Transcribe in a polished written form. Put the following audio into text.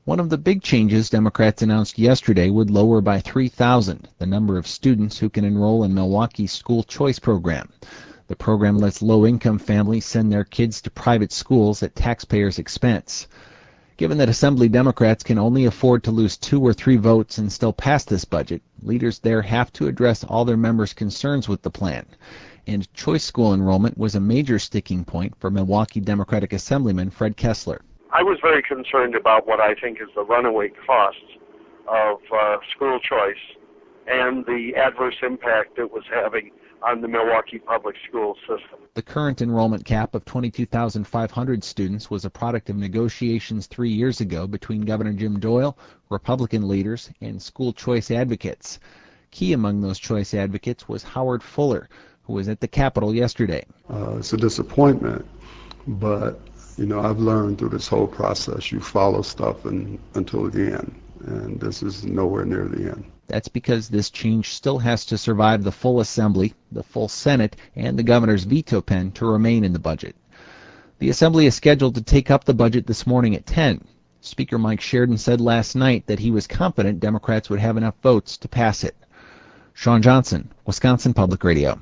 One of the big changes Democrats announced yesterday would lower by 3,000 the number of students who can enroll in Milwaukee's school choice program. The program lets low-income families send their kids to private schools at taxpayers' expense. Given that Assembly Democrats can only afford to lose 2 or 3 votes and still pass this budget, leaders there have to address all their members' concerns with the plan. And choice school enrollment was a major sticking point for Milwaukee Democratic Assemblyman Fred Kessler. I was very concerned about what I think is the runaway cost of school choice and the adverse impact it was having on the Milwaukee public school system. The current enrollment cap of 22,500 students was a product of negotiations 3 years ago between Governor Jim Doyle, Republican leaders, and school choice advocates. Key among those choice advocates was Howard Fuller, who was at the Capitol yesterday. It's a disappointment, but I've learned through this whole process you follow stuff until the end, and this is nowhere near the end. That's because this change still has to survive the full Assembly, the full Senate, and the governor's veto pen to remain in the budget. The Assembly is scheduled to take up the budget this morning at 10. Speaker Mike Sheridan said last night that he was confident Democrats would have enough votes to pass it. Sean Johnson, Wisconsin Public Radio.